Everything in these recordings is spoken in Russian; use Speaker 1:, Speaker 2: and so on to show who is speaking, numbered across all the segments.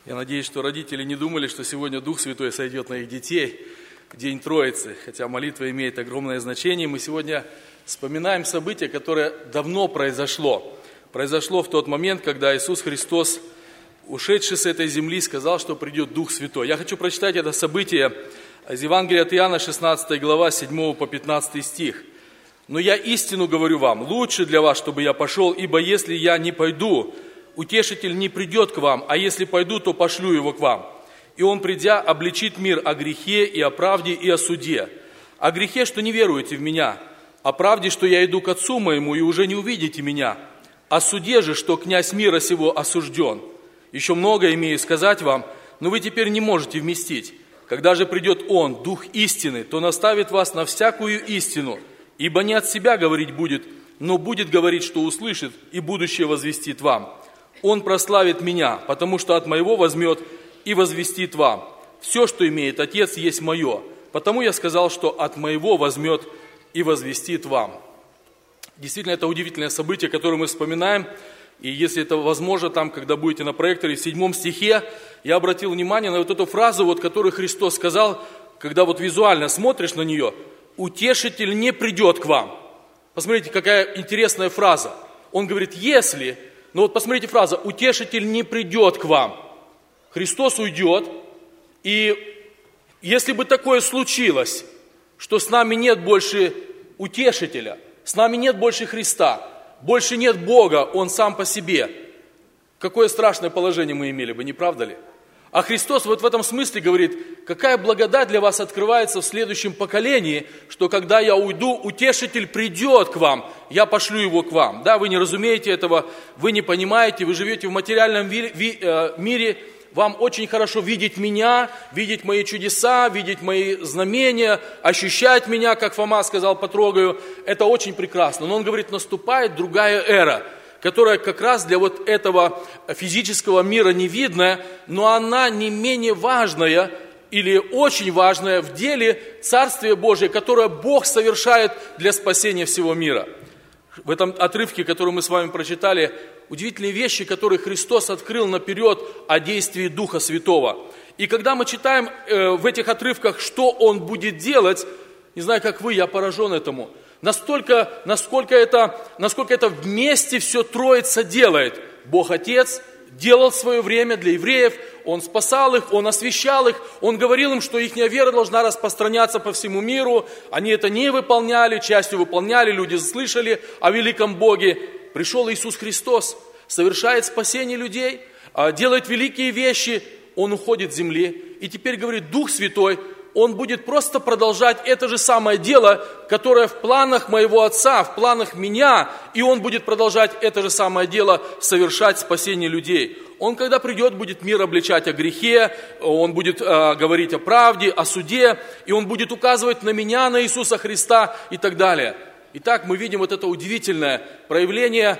Speaker 1: Я надеюсь, что родители не думали, что сегодня Дух Святой сойдет на их детей в День Троицы, хотя молитва имеет огромное значение. Мы сегодня вспоминаем событие, которое давно произошло. Произошло в тот момент, когда Иисус Христос, ушедший с этой земли, сказал, что придет Дух Святой. Я хочу прочитать это событие из Евангелия от Иоанна, 16 глава, 7 по 15 стих. «Но я истину говорю вам, лучше для вас, чтобы я пошел, ибо если я не пойду, Утешитель не придет к вам, а если пойду, то пошлю его к вам. И он, придя, обличит мир о грехе и о правде и о суде. О грехе, что не веруете в меня, о правде, что я иду к Отцу моему, и уже не увидите меня. О суде же, что князь мира сего осужден. Еще многое имею сказать вам, но вы теперь не можете вместить. Когда же придет Он, Дух истины, то наставит вас на всякую истину, ибо не от себя говорить будет, но будет говорить, что услышит, и будущее возвестит вам. Он прославит меня, потому что от моего возьмет и возвестит вам. Все, что имеет Отец, есть мое. Потому я сказал, что от моего возьмет и возвестит вам». Действительно, это удивительное событие, которое мы вспоминаем. И если это возможно, там, когда будете на проекторе, в 7 стихе, я обратил внимание на вот эту фразу, которую Христос сказал, когда вот визуально смотришь на нее: «Утешитель не придет к вам». Посмотрите, какая интересная фраза. Он говорит, если... Но вот посмотрите фраза, «Утешитель не придет к вам». Христос уйдет, и если бы такое случилось, что с нами нет больше Утешителя, с нами нет больше Христа, больше нет Бога, Он сам по себе, какое страшное положение мы имели бы, не правда ли? А Христос вот в этом смысле говорит, какая благодать для вас открывается в следующем поколении, что когда я уйду, Утешитель придет к вам, я пошлю его к вам. Да, вы не разумеете этого, вы не понимаете, вы живете в материальном мире, вам очень хорошо видеть меня, видеть мои чудеса, видеть мои знамения, ощущать меня, как Фома сказал, потрогаю. Это очень прекрасно. Но он говорит, наступает другая эра, которая как раз для вот этого физического мира невидная, но она не менее важная или очень важная в деле Царствия Божия, которое Бог совершает для спасения всего мира. В этом отрывке, который мы с вами прочитали, удивительные вещи, которые Христос открыл наперед о действии Духа Святого. И когда мы читаем в этих отрывках, что Он будет делать, не знаю, как вы, я поражен этому. Насколько это вместе все Троица делает. Бог Отец делал в свое время для евреев, Он спасал их, Он освящал их, Он говорил им, что их вера должна распространяться по всему миру. Они это не выполняли, частью выполняли, люди слышали о великом Боге. Пришел Иисус Христос, совершает спасение людей, делает великие вещи, Он уходит с земли. И теперь говорит, Дух Святой, Он будет просто продолжать это же самое дело, которое в планах моего Отца, в планах меня, и Он будет продолжать это же самое дело, совершать спасение людей. Он, когда придет, будет мир обличать о грехе, Он будет говорить о правде, о суде, и Он будет указывать на меня, на Иисуса Христа и так далее. Итак, мы видим вот это удивительное проявление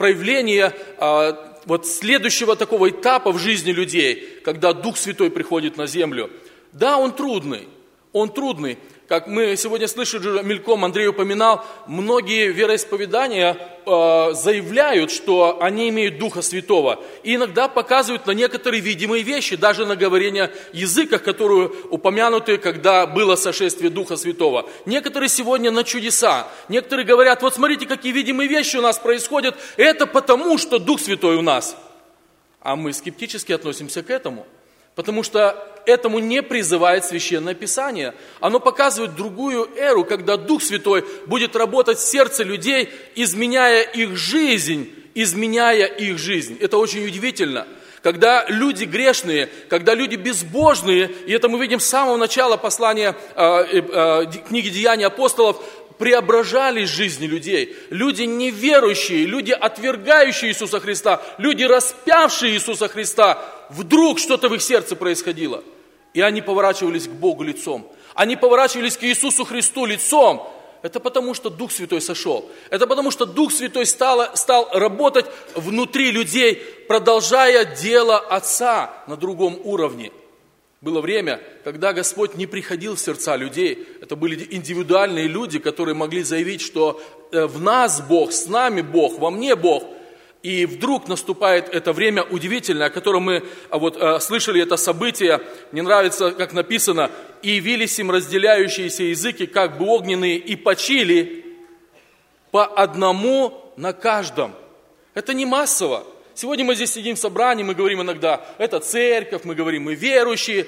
Speaker 1: вот следующего такого этапа в жизни людей, когда Дух Святой приходит на землю. Да, он трудный. Как мы сегодня слышали, мельком Андрей упоминал, многие вероисповедания заявляют, что они имеют Духа Святого. И иногда показывают на некоторые видимые вещи, даже на говорение языках, которые упомянуты, когда было сошествие Духа Святого. Некоторые сегодня на чудеса. Некоторые говорят, вот смотрите, какие видимые вещи у нас происходят. Это потому, что Дух Святой у нас. А мы скептически относимся к этому. Потому что этому не призывает Священное Писание. Оно показывает другую эру, когда Дух Святой будет работать в сердце людей, изменяя их жизнь. Это очень удивительно. Когда люди грешные, когда люди безбожные, и это мы видим с самого начала послания книги Деяний апостолов, преображались жизни людей. Люди неверующие, люди, отвергающие Иисуса Христа, люди, распявшие Иисуса Христа, вдруг что-то в их сердце происходило. И они поворачивались к Богу лицом. Они поворачивались к Иисусу Христу лицом. Это потому, что Дух Святой сошел. Это потому, что Дух Святой стал работать внутри людей, продолжая дело Отца на другом уровне. Было время, когда Господь не приходил в сердца людей. Это были индивидуальные люди, которые могли заявить, что в нас Бог, с нами Бог, во мне Бог. И вдруг наступает это время удивительное, о котором мы слышали это событие. Мне нравится, как написано: «И явились им разделяющиеся языки, как бы огненные, и почили по одному на каждом». Это не массово. Сегодня мы здесь сидим в собрании, мы говорим иногда, это церковь, мы говорим, мы верующие,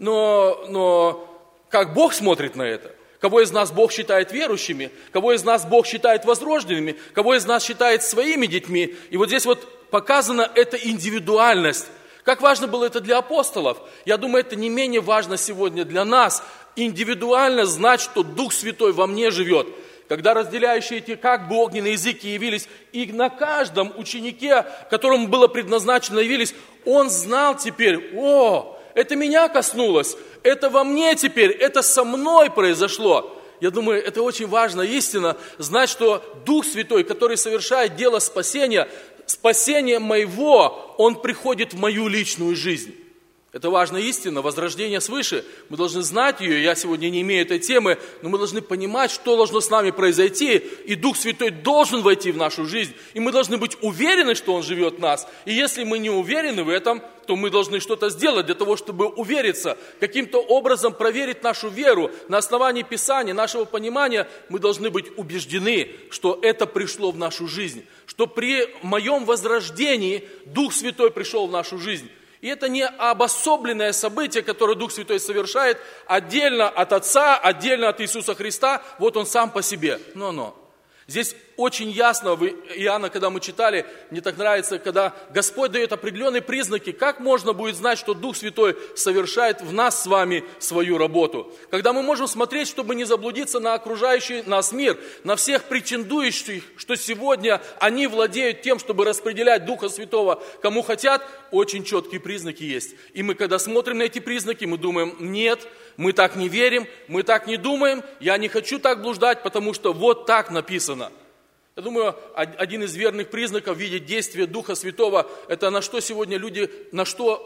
Speaker 1: но как Бог смотрит на это? Кого из нас Бог считает верующими, кого из нас Бог считает возрожденными, кого из нас считает своими детьми. И вот здесь показана эта индивидуальность. Как важно было это для апостолов. Я думаю, это не менее важно сегодня для нас. Индивидуально знать, что Дух Святой во мне живет. Когда разделяющие эти как бы огненные языки явились, и на каждом ученике, которому было предназначено, явились, он знал теперь: это меня коснулось, это во мне теперь, это со мной произошло. Я думаю, это очень важная истина, знать, что Дух Святой, который совершает дело спасения, спасение моего, Он приходит в мою личную жизнь. Это важная истина, возрождение свыше. Мы должны знать ее, я сегодня не имею этой темы, но мы должны понимать, что должно с нами произойти, и Дух Святой должен войти в нашу жизнь, и мы должны быть уверены, что Он живет в нас. И если мы не уверены в этом, то мы должны что-то сделать для того, чтобы увериться, каким-то образом проверить нашу веру. На основании Писания, нашего понимания, мы должны быть убеждены, что это пришло в нашу жизнь, что при моем возрождении Дух Святой пришел в нашу жизнь. И это не обособленное событие, которое Дух Святой совершает отдельно от Отца, отдельно от Иисуса Христа. Вот Он сам по себе. Но. Здесь очень ясно, Иоанна, когда мы читали, мне так нравится, когда Господь дает определенные признаки, как можно будет знать, что Дух Святой совершает в нас с вами свою работу. Когда мы можем смотреть, чтобы не заблудиться на окружающий нас мир, на всех претендующих, что сегодня они владеют тем, чтобы распределять Духа Святого, кому хотят, очень четкие признаки есть. И мы, когда смотрим на эти признаки, мы думаем: нет, мы так не верим, мы так не думаем, я не хочу так блуждать, потому что вот так написано. Я думаю, один из верных признаков видеть действие Духа Святого, это на что сегодня люди, на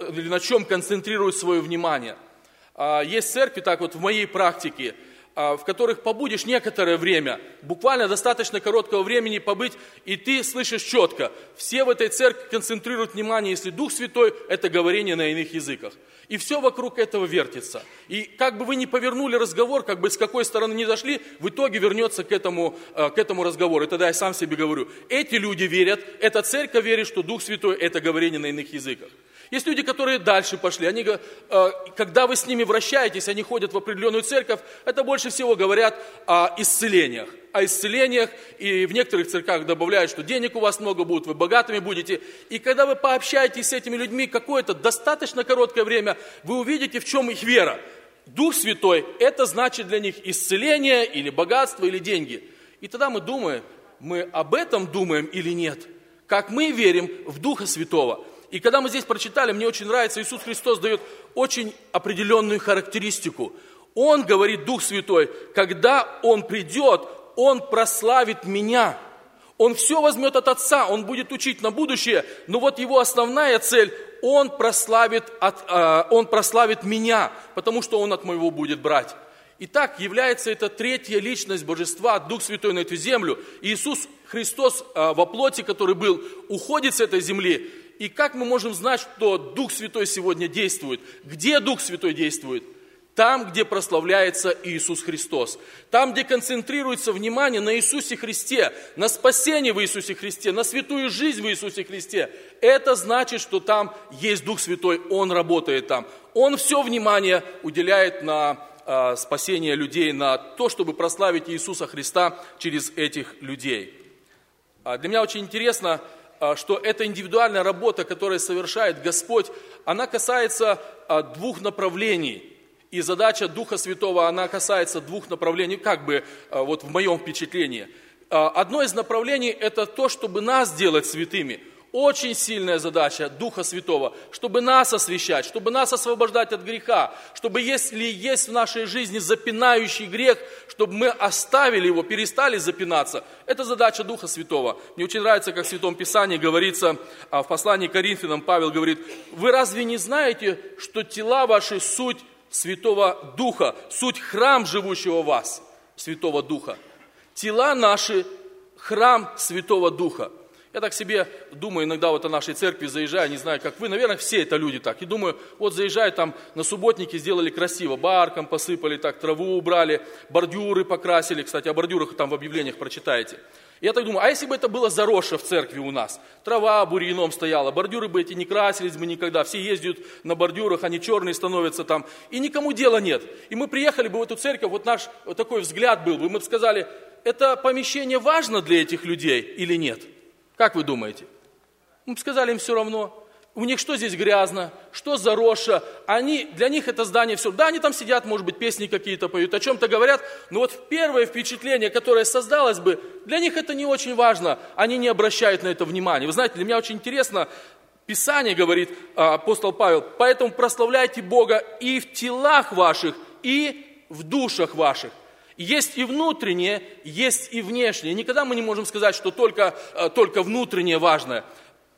Speaker 1: чем концентрируют свое внимание. Есть церкви, так вот в моей практике, в которых побудешь некоторое время, буквально достаточно короткого времени побыть, и ты слышишь четко, все в этой церкви концентрируют внимание, если Дух Святой, это говорение на иных языках. И все вокруг этого вертится. И как бы вы ни повернули разговор, как бы с какой стороны ни зашли, в итоге вернется к этому разговору. И тогда я сам себе говорю, эти люди верят, эта церковь верит, что Дух Святой это говорение на иных языках. Есть люди, которые дальше пошли. Они, когда вы с ними вращаетесь, они ходят в определенную церковь, это больше всего говорят о исцелениях. И в некоторых церквях добавляют, что денег у вас много будет, вы богатыми будете. И когда вы пообщаетесь с этими людьми какое-то достаточно короткое время, вы увидите, в чем их вера. Дух Святой, это значит для них исцеление, или богатство, или деньги. И тогда мы думаем, мы об этом думаем или нет? Как мы верим в Духа Святого? И когда мы здесь прочитали, мне очень нравится, Иисус Христос дает очень определенную характеристику. Он говорит, Дух Святой, когда Он придет, Он прославит меня. Он все возьмет от Отца, Он будет учить на будущее, но вот Его основная цель, Он прославит меня, потому что Он от моего будет брать. Итак, является это третья личность Божества, Дух Святой на эту землю. Иисус Христос во плоти, который был, уходит с этой земли. И как мы можем знать, что Дух Святой сегодня действует? Где Дух Святой действует? Там, где прославляется Иисус Христос. Там, где концентрируется внимание на Иисусе Христе, на спасении в Иисусе Христе, на святую жизнь в Иисусе Христе. Это значит, что там есть Дух Святой, Он работает там. Он все внимание уделяет на спасение людей, на то, чтобы прославить Иисуса Христа через этих людей. Для меня очень интересно, что эта индивидуальная работа, которую совершает Господь, она касается двух направлений. И задача Духа Святого, она касается двух направлений, вот в моем впечатлении. Одно из направлений – это то, чтобы нас делать святыми. Очень сильная задача Духа Святого, чтобы нас освящать, чтобы нас освобождать от греха, чтобы если есть в нашей жизни запинающий грех, чтобы мы оставили его, перестали запинаться. Это задача Духа Святого. Мне очень нравится, как в Святом Писании говорится, в послании к Коринфянам Павел говорит, вы разве не знаете, что тела ваши суть Святого Духа, суть храм живущего в вас, Святого Духа? Тела наши – храм Святого Духа. Я так себе думаю, иногда вот о нашей церкви заезжаю, не знаю, как вы, наверное, все это люди так. И думаю, вот заезжаю там на субботники, сделали красиво, барком посыпали, так траву убрали, бордюры покрасили. Кстати, о бордюрах там в объявлениях прочитаете. Я так думаю, а если бы это было заросше в церкви у нас? Трава бурьяном стояла, бордюры бы эти не красились бы никогда. Все ездят на бордюрах, они черные становятся там. И никому дела нет. И мы приехали бы в эту церковь, вот наш вот такой взгляд был бы. Мы бы сказали, это помещение важно для этих людей или нет? Как вы думаете? Мы бы сказали им все равно. У них что здесь грязно, что заросше. Для них это здание все. Да, они там сидят, может быть, песни какие-то поют, о чем-то говорят. Но вот первое впечатление, которое создалось бы, для них это не очень важно. Они не обращают на это внимания. Вы знаете, для меня очень интересно, Писание говорит, апостол Павел, поэтому прославляйте Бога и в телах ваших, и в душах ваших. Есть и внутреннее, есть и внешнее. Никогда мы не можем сказать, что только внутреннее важное.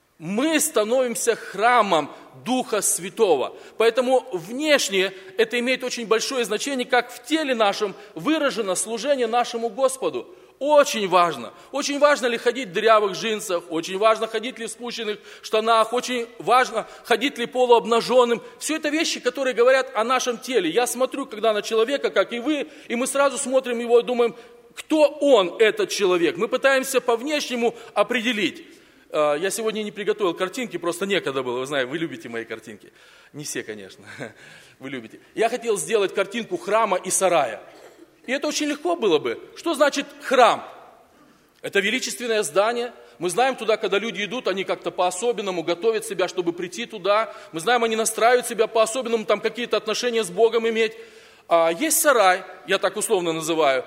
Speaker 1: Мы становимся храмом Духа Святого. Поэтому внешне это имеет очень большое значение, как в теле нашем выражено служение нашему Господу. Очень важно. Очень важно ли ходить в дырявых джинсах, очень важно, ходить ли в спущенных штанах, очень важно, ходить ли полуобнаженным. Все это вещи, которые говорят о нашем теле. Я смотрю, когда на человека, как и вы, и мы сразу смотрим его и думаем, кто он, этот человек. Мы пытаемся по внешнему определить. Я сегодня не приготовил картинки, просто некогда было. Вы знаете, вы любите мои картинки. Не все, конечно, вы любите. Я хотел сделать картинку храма и сарая. И это очень легко было бы. Что значит храм? Это величественное здание. Мы знаем туда, когда люди идут, они как-то по-особенному готовят себя, чтобы прийти туда. Мы знаем, они настраивают себя по-особенному, там какие-то отношения с Богом иметь. Есть сарай, я так условно называю.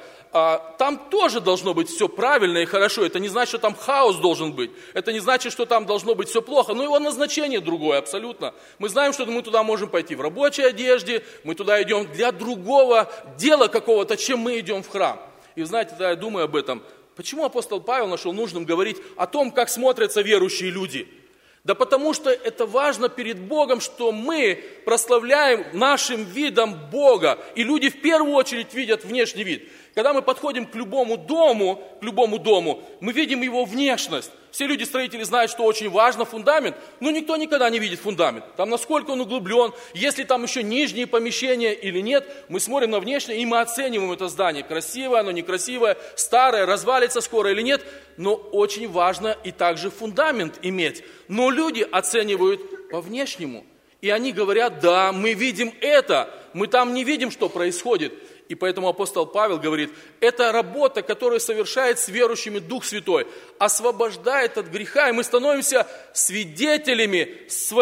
Speaker 1: Там тоже должно быть все правильно и хорошо. Это не значит, что там хаос должен быть. Это не значит, что там должно быть все плохо. Но его назначение другое абсолютно. Мы знаем, что мы туда можем пойти в рабочей одежде. Мы туда идем для другого дела какого-то, чем мы идем в храм. И знаете, когда я думаю об этом, почему апостол Павел нашел нужным говорить о том, как смотрятся верующие люди? Да потому что это важно перед Богом, что мы прославляем нашим видом Бога. И люди в первую очередь видят внешний вид. Когда мы подходим к любому дому, мы видим его внешность. Все люди-строители знают, что очень важно фундамент, но никто никогда не видит фундамент. Там насколько он углублен, если там еще нижние помещения или нет, мы смотрим на внешнее и мы оцениваем это здание. Красивое оно, некрасивое, старое, развалится скоро или нет. Но очень важно и также фундамент иметь. Но люди оценивают по внешнему. И они говорят, да, мы видим это, мы там не видим, что происходит. И поэтому апостол Павел говорит, это работа, которую совершает с верующими Дух Святой, освобождает от греха, и мы становимся свидетелями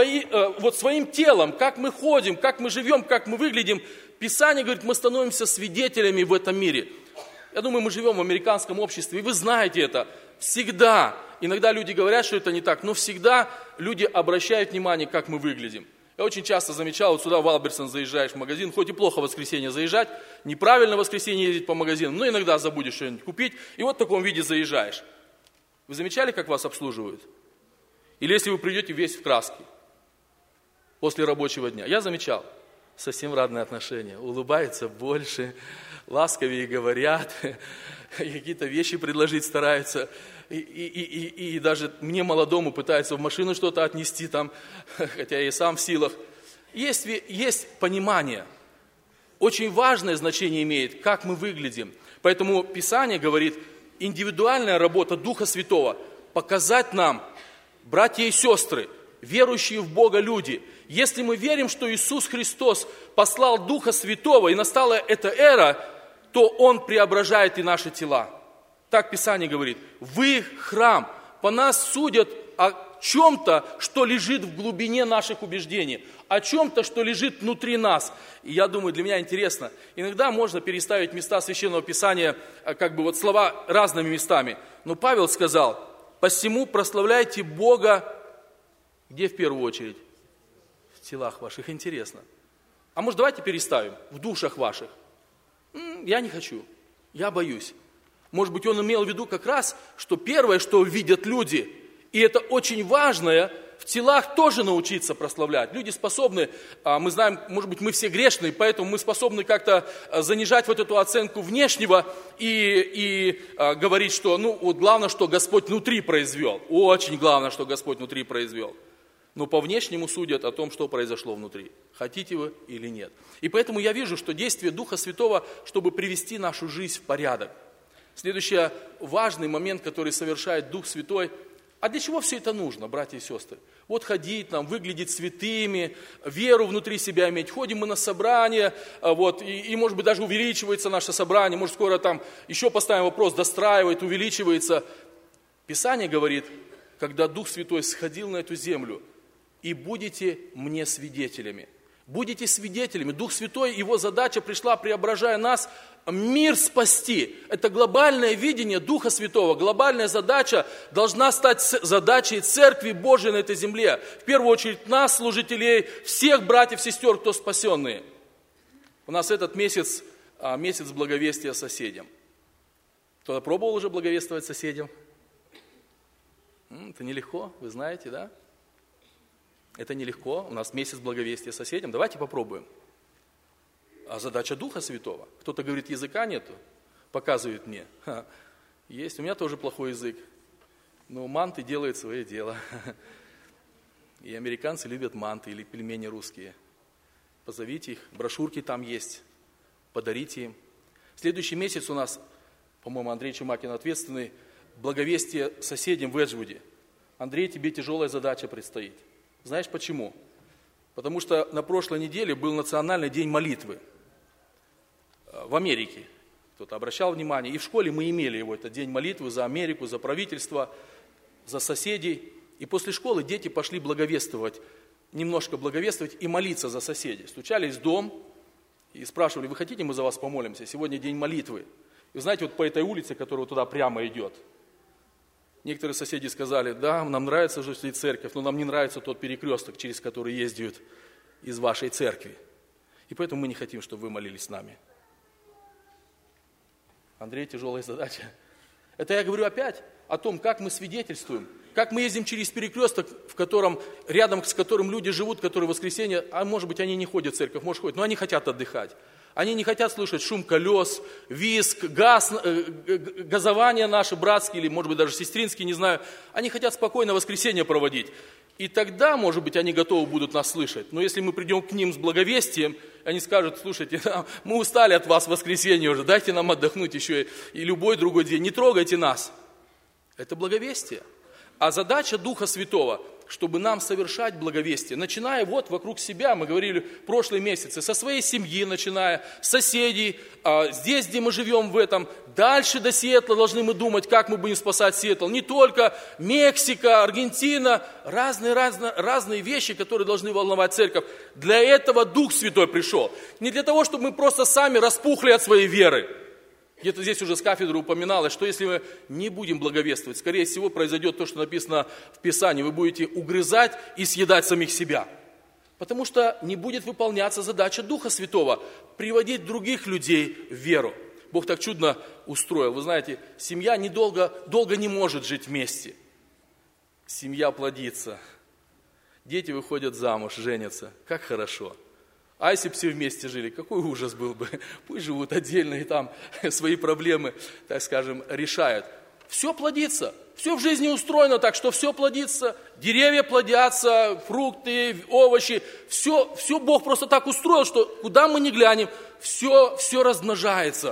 Speaker 1: своим телом, как мы ходим, как мы живем, как мы выглядим. Писание говорит, мы становимся свидетелями в этом мире. Я думаю, мы живем в американском обществе, и вы знаете это. Всегда, иногда люди говорят, что это не так, но всегда люди обращают внимание, как мы выглядим. Я очень часто замечал, вот сюда в Алберсон заезжаешь в магазин, хоть и плохо в воскресенье заезжать, неправильно в воскресенье ездить по магазинам, но иногда забудешь что-нибудь купить, и вот в таком виде заезжаешь. Вы замечали, как вас обслуживают? Или если вы придете весь в краске после рабочего дня? Я замечал. Совсем разные отношения. Улыбаются больше, ласковее говорят, какие-то вещи предложить стараются. И даже мне, молодому, пытаются в машину что-то отнести там, хотя я и сам в силах. Есть понимание. Очень важное значение имеет, как мы выглядим. Поэтому Писание говорит, индивидуальная работа Духа Святого показать нам, братья и сестры, верующие в Бога люди, если мы верим, что Иисус Христос послал Духа Святого и настала эта эра, то Он преображает и наши тела. Так Писание говорит, вы храм, по нас судят о чем-то, что лежит в глубине наших убеждений, о чем-то, что лежит внутри нас. И я думаю, для меня интересно, иногда можно переставить места Священного Писания, слова разными местами. Но Павел сказал, посему прославляйте Бога, где в первую очередь? В телах ваших. Интересно. А может, давайте переставим, в душах ваших? Я не хочу, я боюсь. Может быть, он имел в виду как раз, что первое, что видят люди, и это очень важное в телах тоже научиться прославлять. Люди способны, мы знаем, может быть, мы все грешные, поэтому мы способны как-то занижать вот эту оценку внешнего и говорить, что, вот главное, что Господь внутри произвел. Очень главное, что Господь внутри произвел. Но по внешнему судят о том, что произошло внутри. Хотите вы или нет. И поэтому я вижу, что действие Духа Святого, чтобы привести нашу жизнь в порядок. Следующий важный момент, который совершает Дух Святой. А для чего все это нужно, братья и сестры? Вот ходить нам, выглядеть святыми, веру внутри себя иметь. Ходим мы на собрание, и может быть даже увеличивается наше собрание. Может скоро там еще поставим вопрос, достраивает, увеличивается. Писание говорит, когда Дух Святой сходил на эту землю, и будете мне свидетелями. Будете свидетелями. Дух Святой, его задача пришла, преображая нас, мир спасти. Это глобальное видение Духа Святого. Глобальная задача должна стать задачей Церкви Божией на этой земле. В первую очередь нас, служителей, всех братьев, сестер, кто спасенные. У нас этот месяц, месяц благовестия соседям. Кто-то пробовал уже благовествовать соседям? Это нелегко, вы знаете, да? Это нелегко, у нас месяц благовестия соседям. Давайте попробуем. А задача Духа Святого. Кто-то говорит, языка нету, показывает мне. Есть, у меня тоже плохой язык. Но манты делают свое дело. И американцы любят манты или пельмени русские. Позовите их, брошюрки там есть, подарите им. Следующий месяц у нас, по-моему, Андрей Чумакин ответственный, благовестие соседям в Эджвуде. Андрей, тебе тяжелая задача предстоит. Знаешь почему? Потому что на прошлой неделе был Национальный день молитвы в Америке. Кто-то обращал внимание. И в школе мы имели его, этот день молитвы за Америку, за правительство, за соседей. И после школы дети пошли благовествовать, немножко благовествовать и молиться за соседей. Стучались в дом и спрашивали, вы хотите, мы за вас помолимся? Сегодня день молитвы. И знаете, вот по этой улице, которая туда прямо идет, некоторые соседи сказали, да, нам нравится же церковь, но нам не нравится тот перекресток, через который ездят из вашей церкви. И поэтому мы не хотим, чтобы вы молились с нами. Андрей, тяжелая задача. Это я говорю опять о том, как мы свидетельствуем, как мы ездим через перекресток, рядом с которым люди живут, которые в воскресенье, а может быть они не ходят в церковь, может ходят, но они хотят отдыхать. Они не хотят слышать шум колес, визг, газование наши братские или, может быть, даже сестринские, не знаю. Они хотят спокойно воскресенье проводить. И тогда, может быть, они готовы будут нас слышать. Но если мы придем к ним с благовестием, они скажут, слушайте, мы устали от вас в воскресенье уже, дайте нам отдохнуть еще и любой другой день, не трогайте нас. Это благовестие. А задача Духа Святого, чтобы нам совершать благовестие, начиная вот вокруг себя, мы говорили в прошлые месяцы, со своей семьи начиная, соседей, здесь, где мы живем в этом, дальше до Сиэтла должны мы думать, как мы будем спасать Сиэтл. Не только Мексика, Аргентина, разные вещи, которые должны волновать церковь. Для этого Дух Святой пришел. Не для того, чтобы мы просто сами распухли от своей веры. Где-то здесь уже с кафедры упоминалось, что если мы не будем благовествовать, скорее всего произойдет то, что написано в Писании. Вы будете угрызать и съедать самих себя. Потому что не будет выполняться задача Духа Святого – приводить других людей в веру. Бог так чудно устроил. Вы знаете, семья долго не может жить вместе. Семья плодится. Дети выходят замуж, женятся. Как хорошо. А если бы все вместе жили, какой ужас был бы. Пусть живут отдельно и там свои проблемы, так скажем, решают. Все плодится, все в жизни устроено так, что все плодится. Деревья плодятся, фрукты, овощи. Все Бог просто так устроил, что куда мы ни глянем, все размножается.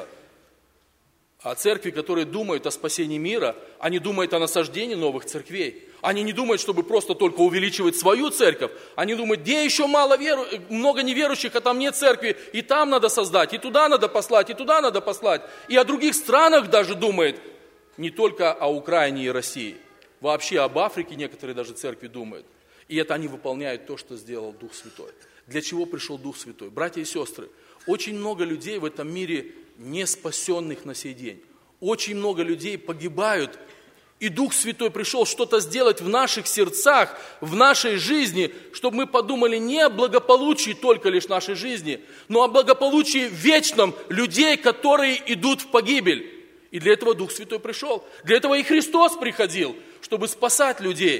Speaker 1: А церкви, которые думают о спасении мира, они думают о насаждении новых церквей. Они не думают, чтобы просто только увеличивать свою церковь. Они думают, где еще много неверующих, а там нет церкви. И там надо создать, и туда надо послать, и туда надо послать. И о других странах даже думают. Не только о Украине и России. Вообще об Африке некоторые даже церкви думают. И это они выполняют то, что сделал Дух Святой. Для чего пришел Дух Святой? Братья и сестры, очень много людей в этом мире не спасенных на сей день. Очень много людей погибают. И Дух Святой пришел что-то сделать в наших сердцах, в нашей жизни, чтобы мы подумали не о благополучии только лишь нашей жизни, но о благополучии вечном людей, которые идут в погибель. И для этого Дух Святой пришел. Для этого и Христос приходил, чтобы спасать людей.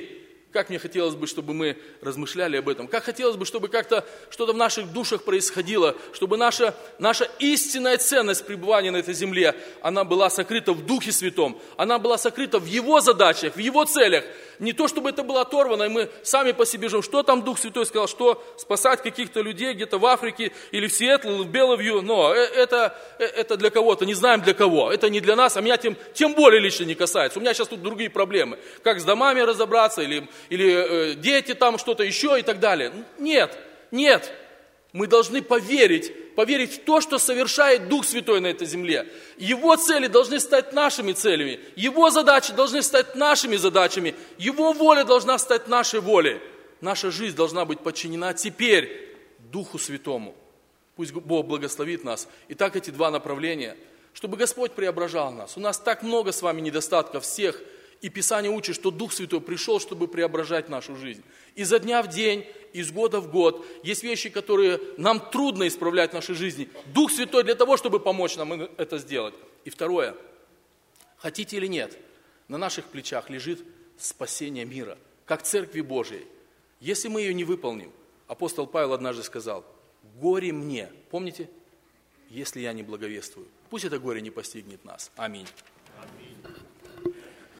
Speaker 1: как мне хотелось бы, чтобы мы размышляли об этом. Как хотелось бы, чтобы как-то что-то в наших душах происходило, чтобы наша истинная ценность пребывания на этой земле, она была сокрыта в Духе Святом, она была сокрыта в Его задачах, в Его целях. Не то, чтобы это было оторвано, и мы сами по себе живем. Что там Дух Святой сказал, что спасать каких-то людей где-то в Африке, или в Сиэтле, или в Беловью. Но это для кого-то, не знаем для кого. Это не для нас, а меня тем более лично не касается. У меня сейчас тут другие проблемы. Как с домами разобраться, или дети там что-то еще и так далее. Нет. Мы должны поверить в то, что совершает Дух Святой на этой земле. Его цели должны стать нашими целями. Его задачи должны стать нашими задачами. Его воля должна стать нашей волей. Наша жизнь должна быть подчинена теперь Духу Святому. Пусть Бог благословит нас. Итак, эти два направления. Чтобы Господь преображал нас. У нас так много с вами недостатков всех. И Писание учит, что Дух Святой пришел, чтобы преображать нашу жизнь. Изо дня в день, из года в год. Есть вещи, которые нам трудно исправлять в нашей жизни. Дух Святой для того, чтобы помочь нам это сделать. И второе. Хотите или нет, на наших плечах лежит спасение мира, как Церкви Божией. Если мы ее не выполним, апостол Павел однажды сказал, горе мне, помните, если я не благовествую. Пусть это горе не постигнет нас. Аминь.